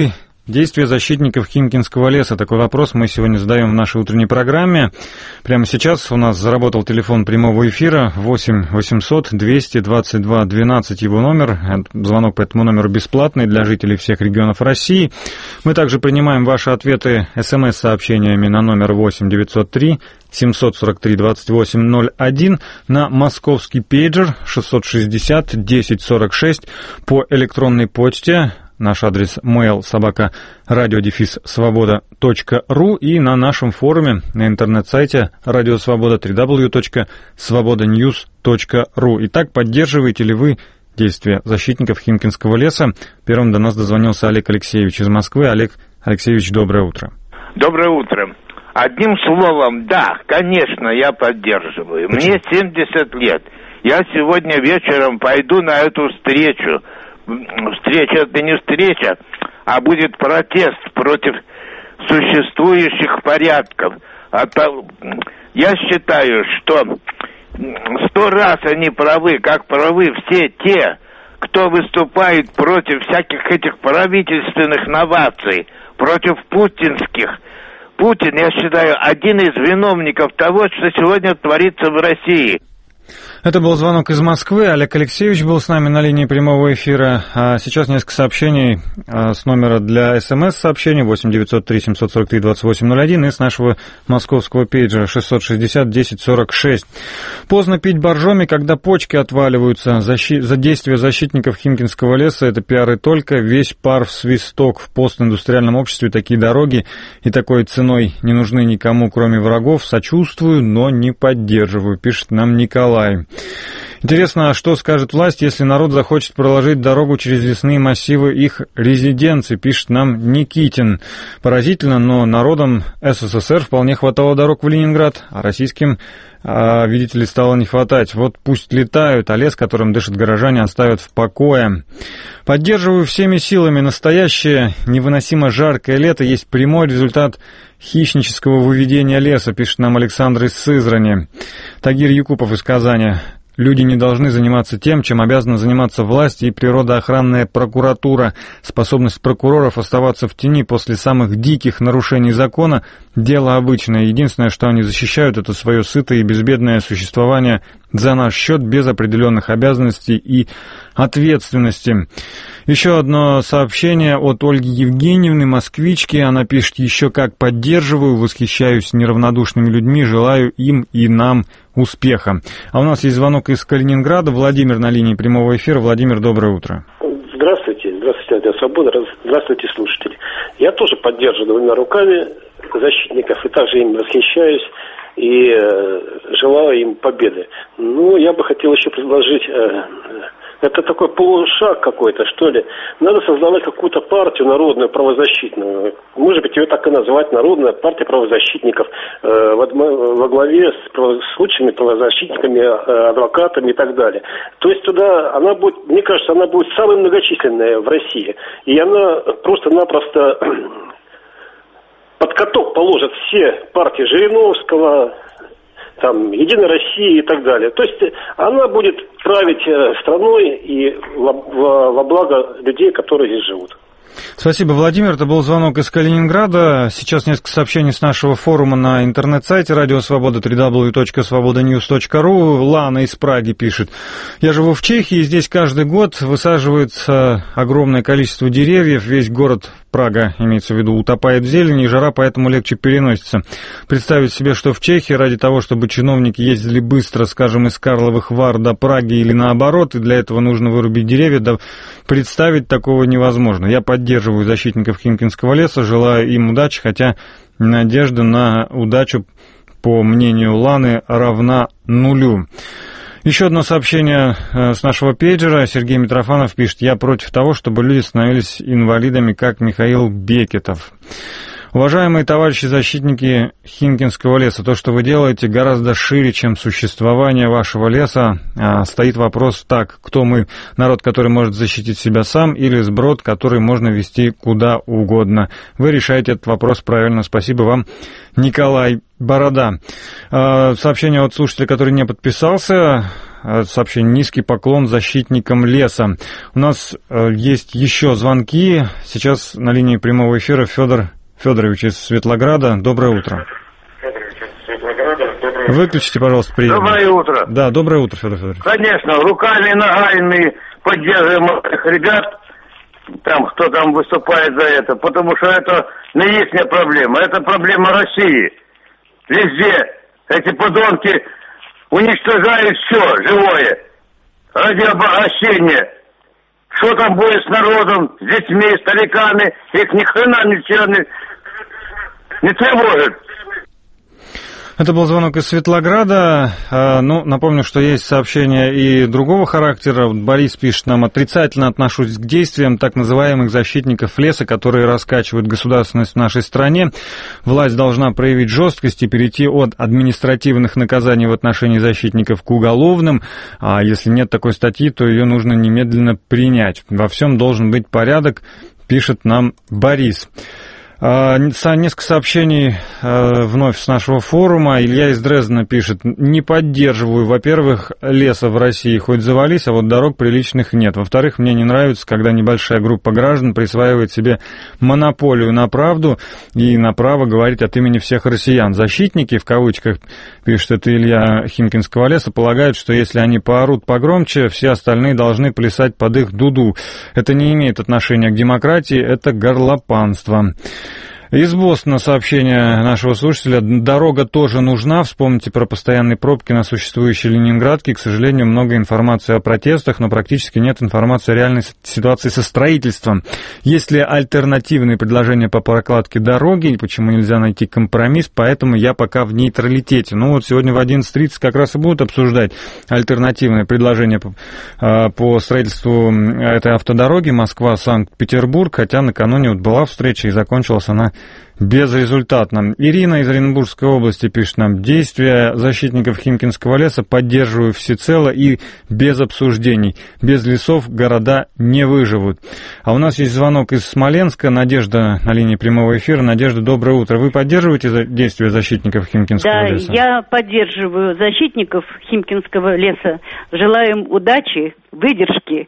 Действия защитников Химкинского леса. Такой вопрос мы сегодня задаем в нашей утренней программе. Прямо сейчас у нас заработал телефон прямого эфира восемь восемьсот двести двадцать два двенадцать, его номер. Звонок по этому номеру бесплатный для жителей всех регионов России. Мы также принимаем ваши ответы смс-сообщениями на номер восемь девятьсот три семьсот сорок три двадцать восемь ноль один, на московский пейджер шестьсот шестьдесят десять сорок шесть, по электронной почте. Наш адрес mail собака радиодефис свобода точка ру и на нашем форуме на интернет-сайте Радио Свобода дабл ю дабл ю дабл ю точка свобода ньюс точка ру. Итак, поддерживаете ли вы действия защитников Химкинского леса? Первым до нас дозвонился Олег Алексеевич из Москвы. Олег Алексеевич, доброе утро. Доброе утро. Одним словом, да, конечно, я поддерживаю. Почему? Мне семьдесят лет. Я сегодня вечером пойду на эту встречу. Встреча – это не встреча, а будет протест против существующих порядков. Я считаю, что сто раз они правы, как правы все те, кто выступает против всяких этих правительственных новаций, против путинских. Путин, я считаю, один из виновников того, что сегодня творится в России. Это был звонок из Москвы. Олег Алексеевич был с нами на линии прямого эфира. А сейчас несколько сообщений с номера для СМС-сообщений восемь девятьсот три семьсот сорок три двадцать восемь ноль один и с нашего московского пейджера шестьсот шестьдесят десять сорок шесть. Поздно пить боржоми, когда почки отваливаются. Защи... За действия защитников Химкинского леса это пиар и только. Весь пар в свисток. В постиндустриальном обществе такие дороги и такой ценой не нужны никому, кроме врагов. Сочувствую, но не поддерживаю, пишет нам Николай. Интересно, что скажет власть, если народ захочет проложить дорогу через лесные массивы их резиденций, пишет нам Никитин. Поразительно, но народам СССР вполне хватало дорог в Ленинград, а российским, а, видите ли, стало не хватать. Вот пусть летают, а лес, которым дышат горожане, оставят в покое. Поддерживаю всеми силами. Настоящее невыносимо жаркое лето есть прямой результат хищнического выведения леса, пишет нам Александр из Сызрани. Тагир Якупов из Казани. Люди не должны заниматься тем, чем обязана заниматься власть и природоохранная прокуратура. Способность прокуроров оставаться в тени после самых диких нарушений закона – дело обычное. Единственное, что они защищают, это свое сытое и безбедное существование за наш счет, без определенных обязанностей и ответственности. Еще одно сообщение от Ольги Евгеньевны, москвички. Она пишет: еще как поддерживаю, восхищаюсь неравнодушными людьми, желаю им и нам успеха. А у нас есть звонок из Калининграда. Владимир на линии прямого эфира. Владимир, доброе утро. Здравствуйте. Здравствуйте, Радио Свобода. Здравствуйте, слушатели. Я тоже поддерживаю двумя руками защитников и также им восхищаюсь и э, желаю им победы. Ну, я бы хотел еще предложить... Э, Это такой полушаг какой-то, что ли. Надо создавать какую-то партию народную, правозащитную. Может быть, ее так и называть, Народная партия правозащитников, э, во главе с, с лучшими правозащитниками, э, адвокатами и так далее. То есть туда она будет, мне кажется, она будет самой многочисленной в России. И она просто-напросто под каток положит все партии Жириновского, там, Единой России и так далее. То есть она будет править страной и во, во, во благо людей, которые здесь живут. Спасибо, Владимир. Это был звонок из Калининграда. Сейчас несколько сообщений с нашего форума на интернет-сайте Радио Свобода дабл ю дабл ю дабл ю точка свобода ньюс точка ру. Лана из Праги пишет: я живу в Чехии, здесь каждый год высаживается огромное количество деревьев. Весь город Прага, имеется в виду, утопает в зелени, и жара поэтому легче переносится. Представить себе, что в Чехии ради того, чтобы чиновники ездили быстро, скажем, из Карловых Вар до Праги или наоборот, и для этого нужно вырубить деревья, да представить такого невозможно. Я поддерживаю защитников Химкинского леса, желаю им удачи, хотя надежда на удачу, по мнению Ланы, равна нулю. Еще одно сообщение с нашего пейджера. Сергей Митрофанов пишет: я против того, чтобы люди становились инвалидами, как Михаил Бекетов. Уважаемые товарищи защитники Химкинского леса, то, что вы делаете, гораздо шире, чем существование вашего леса. А, стоит вопрос так: кто мы? Народ, который может защитить себя сам, или сброд, который можно вести куда угодно? Вы решаете этот вопрос правильно. Спасибо вам, Николай Борода. А, сообщение от слушателя, который не подписался. сообщение «Низкий поклон защитникам леса». У нас есть еще звонки. Сейчас на линии прямого эфира Федор Федорович из Светлограда. Доброе утро. Выключите, пожалуйста, прием. Доброе утро. Да, доброе утро, Федор Федорович. Конечно, руками и ногами поддерживаем этих ребят, там, кто там выступает за это, потому что это не их проблема, это проблема России. Везде эти подонки уничтожают все живое ради обогащения. Что там будет с народом, с детьми, стариками, их ни хрена ничего не, не тревожит. Это был звонок из Светлограда. Ну, напомню, что есть сообщения и другого характера. Борис пишет нам: отрицательно отношусь к действиям так называемых защитников леса, которые раскачивают государственность в нашей стране. Власть должна проявить жесткость и перейти от административных наказаний в отношении защитников к уголовным. А если нет такой статьи, то ее нужно немедленно принять. Во всем должен быть порядок, пишет нам Борис. Несколько сообщений вновь с нашего форума. Илья из Дрездена пишет: не поддерживаю, во-первых, леса в России хоть завались, а вот дорог приличных нет. Во-вторых, мне не нравится, когда небольшая группа граждан присваивает себе монополию на правду и на право говорить от имени всех россиян. Защитники, в кавычках, пишет это Илья Химкинского леса, полагают, что если они поорут погромче, все остальные должны плясать под их дуду. Это не имеет отношения к демократии, это горлопанство. Из Бостона сообщение нашего слушателя: дорога тоже нужна. Вспомните про постоянные пробки на существующей Ленинградке. К сожалению, много информации о протестах, но практически нет информации о реальной ситуации со строительством. Есть ли альтернативные предложения по прокладке дороги? Почему нельзя найти компромисс? Поэтому я пока в нейтралитете. Ну вот сегодня в одиннадцать тридцать как раз и будут обсуждать альтернативные предложения по, по строительству этой автодороги Москва-Санкт-Петербург. Хотя накануне вот была встреча и закончилась она безрезультатно. Ирина из Оренбургской области пишет нам: действия защитников Химкинского леса поддерживаю всецело и без обсуждений. Без лесов города не выживут. А у нас есть звонок из Смоленска. Надежда на линии прямого эфира. Надежда, доброе утро. Вы поддерживаете действия защитников Химкинского да, леса? Да, я поддерживаю защитников Химкинского леса. Желаю им удачи, выдержки.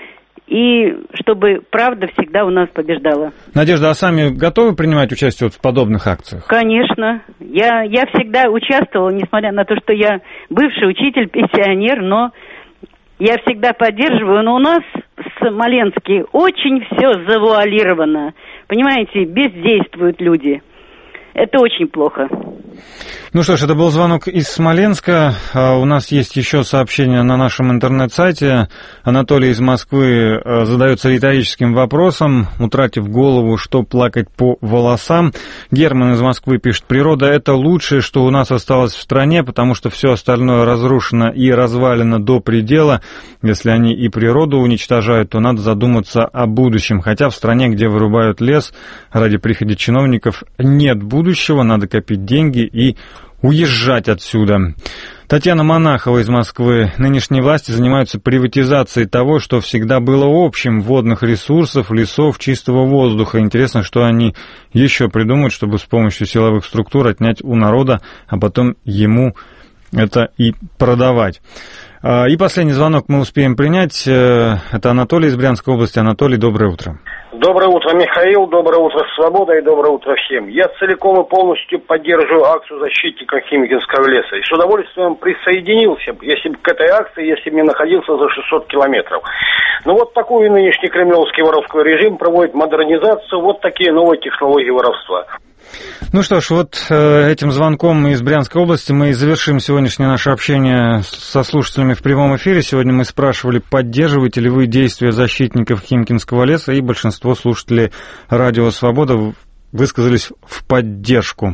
И чтобы правда всегда у нас побеждала. Надежда, а сами готовы принимать участие вот в подобных акциях? Конечно. Я, я всегда участвовала, несмотря на то, что я бывший учитель, пенсионер, но я всегда поддерживаю. Но у нас в Смоленске очень все завуалировано. Понимаете, бездействуют люди. Это очень плохо. Ну что ж, это был звонок из Смоленска. У нас есть еще сообщение на нашем интернет-сайте. Анатолий из Москвы задается риторическим вопросом, утратив голову, что плакать по волосам. Герман из Москвы пишет: природа — это лучшее, что у нас осталось в стране, потому что все остальное разрушено и развалено до предела. Если они и природу уничтожают, то надо задуматься о будущем. Хотя в стране, где вырубают лес ради прихода чиновников, нет будущего, надо копить деньги и уезжать отсюда. Татьяна Монахова из Москвы. Нынешние власти занимаются приватизацией того, что всегда было общим: водных ресурсов, лесов, чистого воздуха. Интересно, что они еще придумают, чтобы с помощью силовых структур отнять у народа, а потом ему это и продавать. И последний звонок мы успеем принять. Это Анатолий из Брянской области. Анатолий, доброе утро. Доброе утро, Михаил, доброе утро, Свобода, и доброе утро всем. Я целиком и полностью поддерживаю акцию защитников Химкинского леса. И с удовольствием присоединился, если бы к этой акции, если бы не находился за шестьсот километров. Но вот такой нынешний кремлевский воровской режим проводит модернизацию, вот такие новые технологии воровства. Ну что ж, вот этим звонком из Брянской области мы и завершим сегодняшнее наше общение со слушателями в прямом эфире. Сегодня мы спрашивали, поддерживаете ли вы действия защитников Химкинского леса, и большинство слушателей Радио Свобода высказались в поддержку.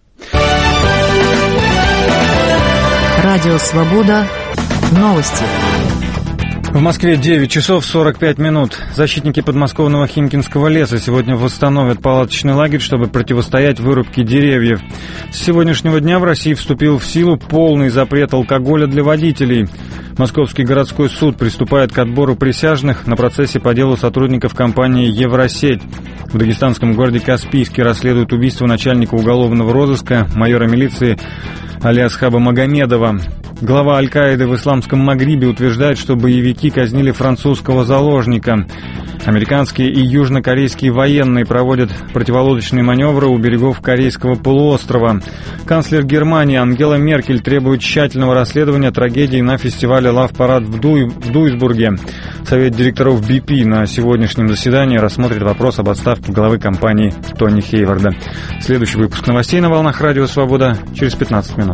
Радио Свобода. Новости. В Москве девять часов сорок пять минут. Защитники подмосковного Химкинского леса сегодня восстановят палаточный лагерь, чтобы противостоять вырубке деревьев. С сегодняшнего дня в России вступил в силу полный запрет алкоголя для водителей. Московский городской суд приступает к отбору присяжных на процессе по делу сотрудников компании «Евросеть». В дагестанском городе Каспийске расследуют убийство начальника уголовного розыска, майора милиции Алиасхаба Магомедова. Глава Аль-Каиды в исламском Магрибе утверждает, что боевики казнили французского заложника. Американские и южнокорейские военные проводят противолодочные маневры у берегов Корейского полуострова. Канцлер Германии Ангела Меркель требует тщательного расследования трагедии на фестивале Love Parade в, Дуй, в Дуйсбурге. Совет директоров би пи на сегодняшнем заседании рассмотрит вопрос об отставке главы компании Тони Хейварда. Следующий выпуск новостей на волнах Радио Свобода через пятнадцать минут.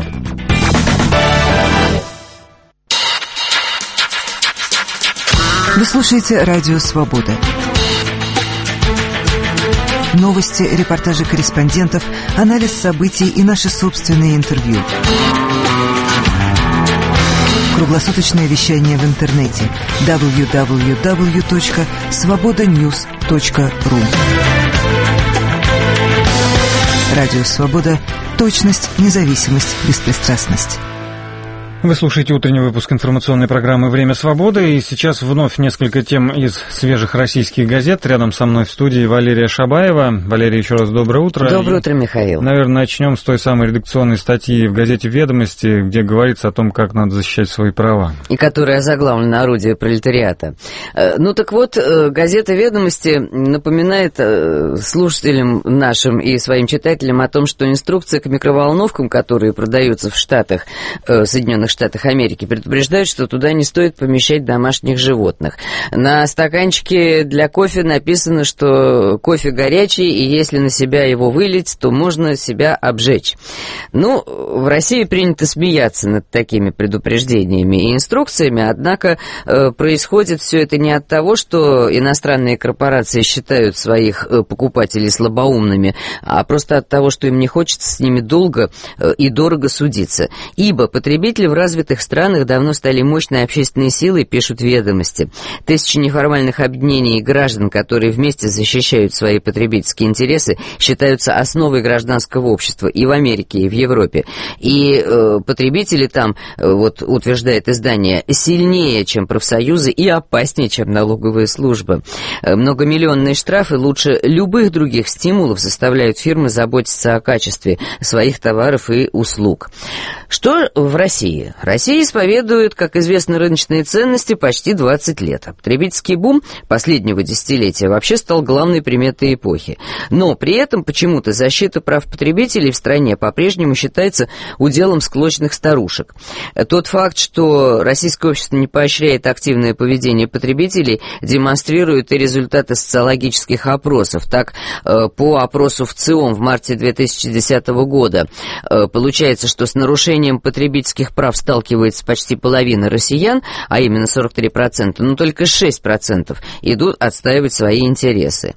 Вы слушаете Радио Свобода. Новости, репортажи корреспондентов, анализ событий и наши собственные интервью. Круглосуточное вещание в интернете дабл ю дабл ю дабл ю точка свобода ньюс точка ру. Радио Свобода. Точность, независимость, беспристрастность. Вы слушаете утренний выпуск информационной программы «Время свободы». И сейчас вновь несколько тем из свежих российских газет. Рядом со мной в студии Валерия Шабаева. Валерия, еще раз доброе утро. Доброе утро, Михаил. Наверное, начнем с той самой редакционной статьи в газете «Ведомости», где говорится о том, как надо защищать свои права. И которая озаглавлена «Орудие пролетариата». Ну так вот, газета «Ведомости» напоминает слушателям нашим и своим читателям о том, что инструкция к микроволновкам, которые продаются в Штатах, Соединенных Штатах Америки, предупреждают, что туда не стоит помещать домашних животных. На стаканчике для кофе написано, что кофе горячий, и если на себя его вылить, то можно себя обжечь. Ну, в России принято смеяться над такими предупреждениями и инструкциями, однако э, происходит все это не от того, что иностранные корпорации считают своих э, покупателей слабоумными, а просто от того, что им не хочется с ними долго э, и дорого судиться. Ибо потребители в развитых странах давно стали мощной общественной силой, пишут «Ведомости». Тысячи неформальных объединений граждан, которые вместе защищают свои потребительские интересы, считаются основой гражданского общества и в Америке, и в Европе. И э, потребители там, э, вот утверждает издание, сильнее, чем профсоюзы, и опаснее, чем налоговые службы. Э, многомиллионные штрафы лучше любых других стимулов заставляют фирмы заботиться о качестве своих товаров и услуг. Что в России? Россия исповедует, как известно, рыночные ценности почти двадцать лет. Потребительский бум последнего десятилетия вообще стал главной приметой эпохи. Но при этом почему-то защита прав потребителей в стране по-прежнему считается уделом склочных старушек. Тот факт, что российское общество не поощряет активное поведение потребителей, демонстрируют и результаты социологических опросов. Так, по опросу в ЦИОМ в марте две тысячи десятого года получается, что с нарушением потребительских прав сталкивается почти половина россиян, а именно сорок три процента, но только шесть процентов идут отстаивать свои интересы.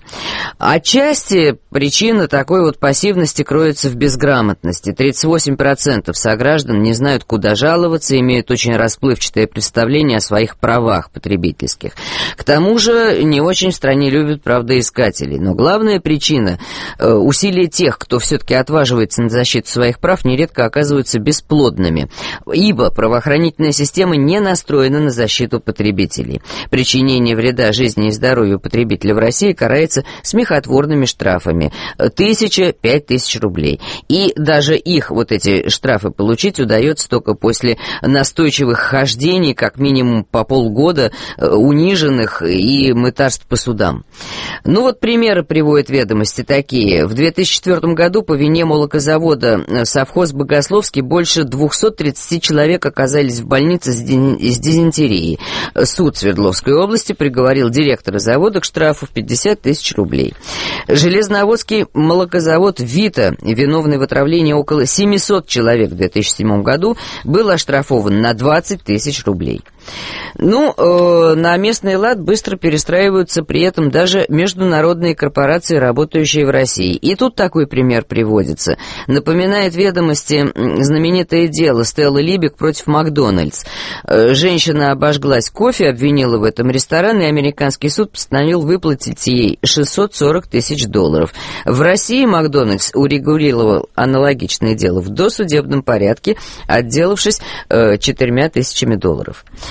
Отчасти причина такой вот пассивности кроется в безграмотности. тридцать восемь процентов сограждан не знают, куда жаловаться, имеют очень расплывчатое представление о своих правах потребительских. К тому же не очень в стране любят правдоискателей. Но главная причина э, усилия тех, кто все-таки отваживается на защиту своих прав, нередко оказываются бесплодными. Ибо правоохранительная система не настроена на защиту потребителей. Причинение вреда жизни и здоровью потребителя в России карается смехотворными штрафами. Тысяча, пять тысяч рублей. И даже их, вот эти штрафы, получить удается только после настойчивых хождений, как минимум по полгода, униженных и мытарств по судам. Ну вот примеры приводят «Ведомости» такие. В две тысячи четвёртом году по вине молокозавода «Совхоз Богословский» больше двухсот тридцати человек оказались в больнице с дизентерией. Суд Свердловской области приговорил директора завода к штрафу в пятьдесят тысяч рублей. Железноводский молокозавод «Вита», виновный в отравлении около семисот человек в две тысячи седьмом году, был оштрафован на двадцать тысяч рублей. Ну, э, на местный лад быстро перестраиваются при этом даже международные корпорации, работающие в России. И тут такой пример приводится. Напоминает «Ведомости» знаменитое дело Стеллы Либек против Макдональдс. Э, женщина обожглась кофе, обвинила в этом ресторан, и американский суд постановил выплатить ей шестьсот сорок тысяч долларов. В России Макдональдс урегулировал аналогичное дело в досудебном порядке, отделавшись э, четырьмя тысячами долларов.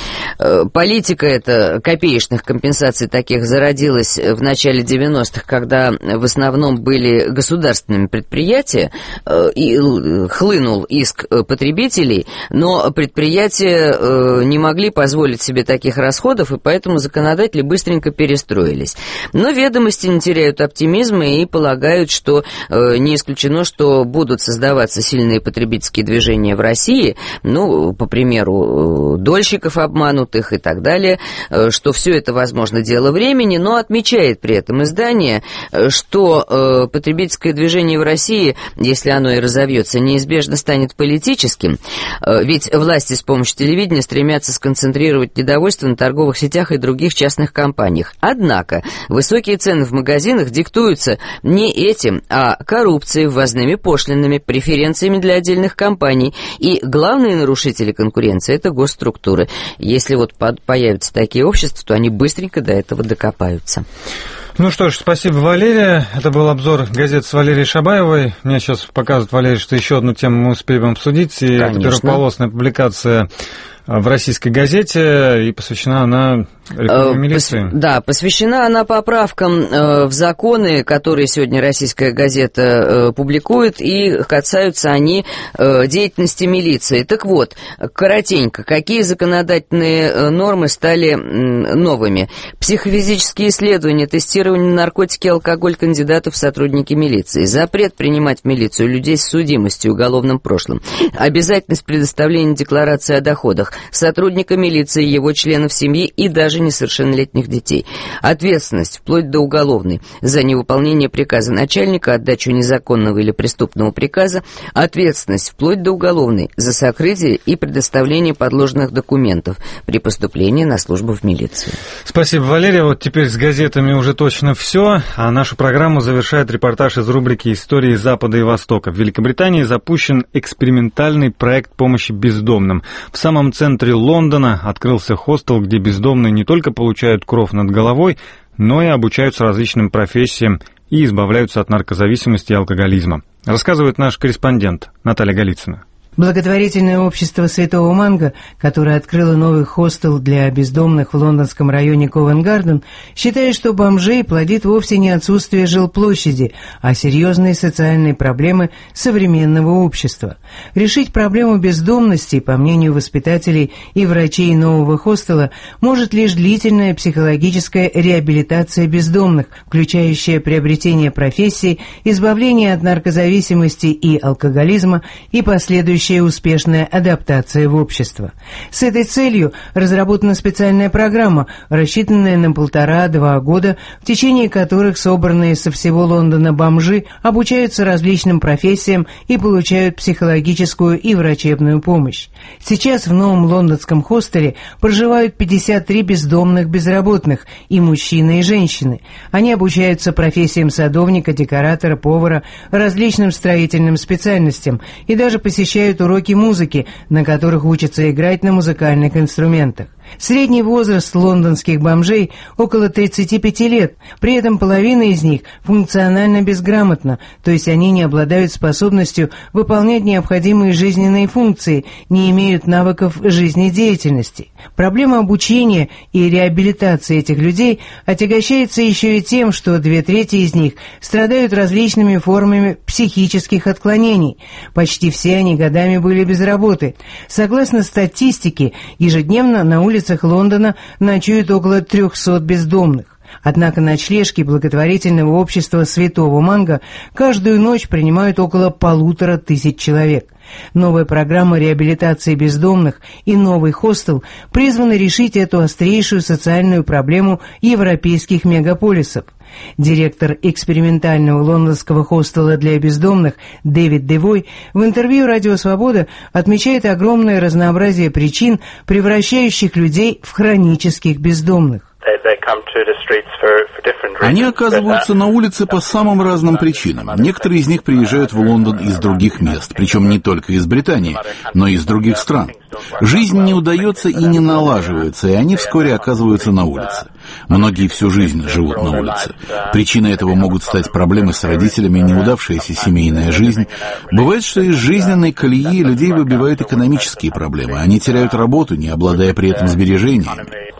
Политика эта копеечных компенсаций таких зародилась в начале девяностых, когда в основном были государственными предприятия, и хлынул иск потребителей, но предприятия не могли позволить себе таких расходов, и поэтому законодатели быстренько перестроились. Но «Ведомости» не теряют оптимизма и полагают, что не исключено, что будут создаваться сильные потребительские движения в России, ну, по примеру, дольщиков обманутых и так далее, что все это, возможно, дело времени, но отмечает при этом издание, что потребительское движение в России, если оно и разовьется, неизбежно станет политическим, ведь власти с помощью телевидения стремятся сконцентрировать недовольство на торговых сетях и других частных компаниях. Однако высокие цены в магазинах диктуются не этим, а коррупцией, ввозными пошлинами, преференциями для отдельных компаний. И главные нарушители конкуренции – это госструктуры. Если вот появятся такие общества, то они быстренько до этого докопаются. Ну что ж, спасибо, Валерия. Это был обзор газет с Валерией Шабаевой. Мне сейчас показывает Валерия, что еще одну тему мы успеем обсудить. И это первополосная публикация в российской газете, и посвящена она реформе милиции. Да, посвящена она поправкам в законы, которые сегодня российская газета публикует, и касаются они деятельности милиции. Так вот, коротенько, какие законодательные нормы стали новыми? Психофизические исследования, тестирование на наркотики и алкоголь кандидатов в сотрудники милиции, запрет принимать в милицию людей с судимостью и уголовным прошлым, обязательность предоставления декларации о доходах сотрудника милиции, его членов семьи и даже несовершеннолетних детей. Ответственность, вплоть до уголовной, за невыполнение приказа начальника, отдачу незаконного или преступного приказа. Ответственность, вплоть до уголовной, за сокрытие и предоставление подложных документов при поступлении на службу в милицию. Спасибо, Валерия. Вот теперь с газетами уже точно все. А нашу программу завершает репортаж из рубрики «Истории Запада и Востока». В Великобритании запущен экспериментальный проект помощи бездомным. В самом центре Лондона открылся хостел, где бездомные не только получают кров над головой, но и обучаются различным профессиям и избавляются от наркозависимости и алкоголизма. Рассказывает наш корреспондент Наталья Голицына. Благотворительное общество Святого Манго, которое открыло новый хостел для бездомных в лондонском районе Ковент-Гарден, считает, что бомжей плодит вовсе не отсутствие жилплощади, а серьезные социальные проблемы современного общества. Решить проблему бездомности, по мнению воспитателей и врачей нового хостела, может лишь длительная психологическая реабилитация бездомных, включающая приобретение профессий, избавление от наркозависимости и алкоголизма и последующее успешная адаптация в общество. С этой целью разработана специальная программа, рассчитанная на полтора-два года, в течение которых собранные со всего Лондона бомжи обучаются различным профессиям и получают психологическую и врачебную помощь. Сейчас в новом лондонском хостеле проживают пятьдесят три бездомных безработных, и мужчины, и женщины. Они обучаются профессиям садовника, декоратора, повара, различным строительным специальностям и даже посещают уроки музыки, на которых учатся играть на музыкальных инструментах. Средний возраст лондонских бомжей около тридцати пяти лет, при этом половина из них функционально безграмотна, то есть они не обладают способностью выполнять необходимые жизненные функции, не имеют навыков жизнедеятельности. Проблема обучения и реабилитации этих людей отягощается еще и тем, что две трети из них страдают различными формами психических отклонений. Почти все они годами были без работы. Согласно статистике, ежедневно на улице В улицах Лондона ночуют около трехсот бездомных. Однако ночлежки благотворительного общества Святого Манго каждую ночь принимают около полутора тысяч человек. Новая программа реабилитации бездомных и новый хостел призваны решить эту острейшую социальную проблему европейских мегаполисов. Директор экспериментального лондонского хостела для бездомных Дэвид Девой в интервью «Радио Свобода» отмечает огромное разнообразие причин, превращающих людей в хронических бездомных. Они оказываются на улице по самым разным причинам. Некоторые из них приезжают в Лондон из других мест, причем не только из Британии, но и из других стран. Жизнь не удается и не налаживается, и они вскоре оказываются на улице. Многие всю жизнь живут на улице. Причиной этого могут стать проблемы с родителями, неудавшаяся семейная жизнь. Бывает, что из жизненной колеи людей выбивают экономические проблемы. Они теряют работу, не обладая при этом сбережениями.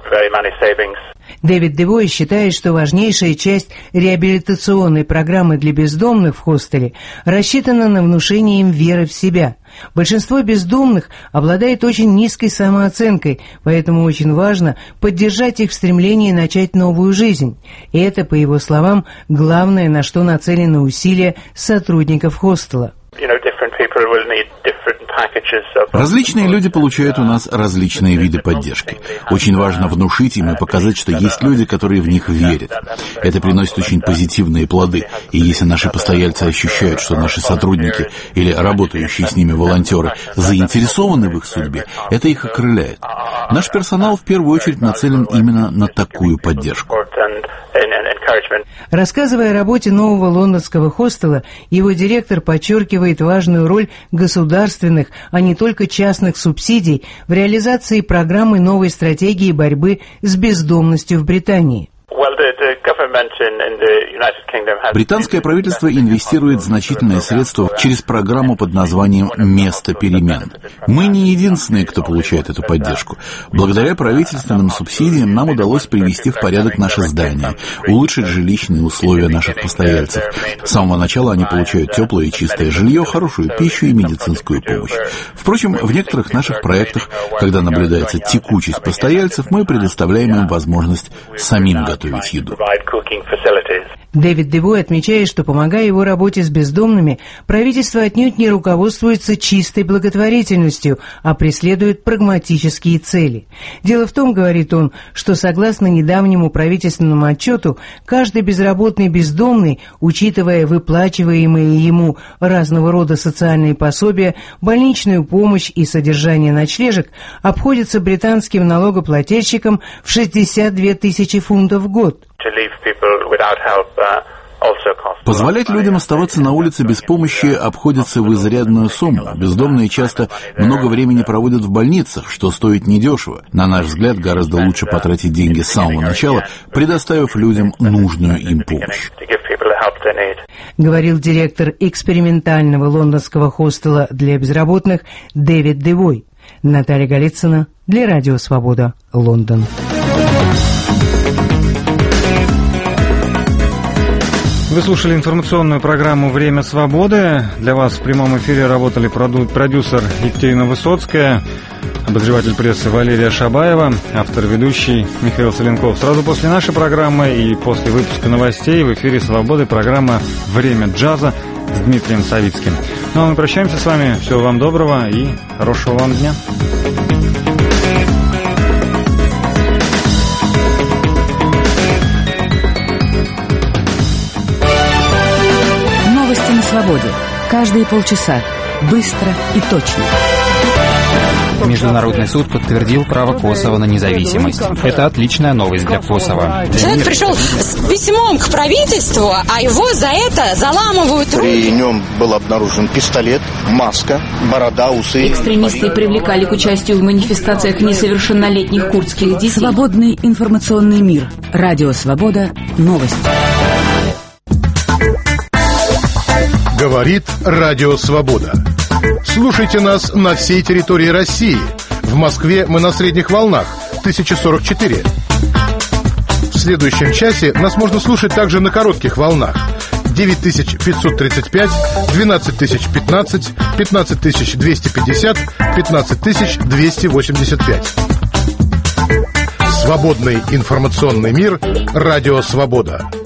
Дэвид Девой считает, что важнейшая часть реабилитационной программы для бездомных в хостеле рассчитана на внушение им веры в себя. Большинство бездомных обладает очень низкой самооценкой, поэтому очень важно поддержать их в стремлении начать новую жизнь. И это, по его словам, главное, на что нацелены усилия сотрудников хостела. Различные люди получают у нас различные виды поддержки. Очень важно внушить им и показать, что есть люди, которые в них верят. Это приносит очень позитивные плоды. И если наши постояльцы ощущают, что наши сотрудники или работающие с ними волонтеры заинтересованы в их судьбе, это их окрыляет. Наш персонал в первую очередь нацелен именно на такую поддержку. Рассказывая о работе нового лондонского хостела, его директор подчеркивает важную роль государственных, а не только частных субсидий в реализации программы новой стратегии борьбы с бездомностью в Британии. Британское правительство инвестирует значительные средства через программу под названием «Место перемен». Мы не единственные, кто получает эту поддержку. Благодаря правительственным субсидиям нам удалось привести в порядок наши здания, улучшить жилищные условия наших постояльцев. С самого начала они получают теплое и чистое жилье, хорошую пищу и медицинскую помощь. Впрочем, в некоторых наших проектах, когда наблюдается текучесть постояльцев, мы предоставляем им возможность самим готовить еду. Дэвид Девой отмечает, что, помогая его работе с бездомными, правительство отнюдь не руководствуется чистой благотворительностью, а преследует прагматические цели. Дело в том, говорит он, что согласно недавнему правительственному отчету, каждый безработный бездомный, учитывая выплачиваемые ему разного рода социальные пособия, больничную помощь и содержание ночлежек, обходится британским налогоплательщикам в шестьдесят две тысячи фунтов в год. Позволять людям оставаться на улице без помощи обходится в изрядную сумму. Бездомные часто много времени проводят в больницах, что стоит недешево. На наш взгляд, гораздо лучше потратить деньги с самого начала, предоставив людям нужную им помощь. Говорил директор экспериментального лондонского хостела для безработных Дэвид Девой. Наталья Голицына для Радио Свобода, Лондон. Вы слушали информационную программу «Время свободы». Для вас в прямом эфире работали проду- продюсер Екатерина Высоцкая, обозреватель прессы Валерия Шабаева, автор-ведущий Михаил Соленков. Сразу после нашей программы и после выпуска новостей в эфире «Свободы» программа «Время джаза» с Дмитрием Савицким. Ну а мы прощаемся с вами. Всего вам доброго и хорошего вам дня. Новости на свободе. Каждые полчаса. Быстро и точно. Международный суд подтвердил право Косово на независимость. Это отличная новость для Косово. Человек пришел с письмом к правительству, а его за это заламывают. При нем был обнаружен пистолет, маска, борода, усы. Экстремисты привлекали к участию в манифестациях несовершеннолетних курдских детей. Свободный информационный мир. Радио Свобода. Новости. Говорит Радио Свобода. Слушайте нас на всей территории России. В Москве мы на средних волнах тысяча сорок четыре. В следующем часе нас можно слушать также на коротких волнах девять тысяч пятьсот тридцать пять, двенадцать тысяч пятнадцать, пятнадцать тысяч двести пятьдесят, пятнадцать тысяч двести восемьдесят пять. Свободный информационный мир. Радио Свобода.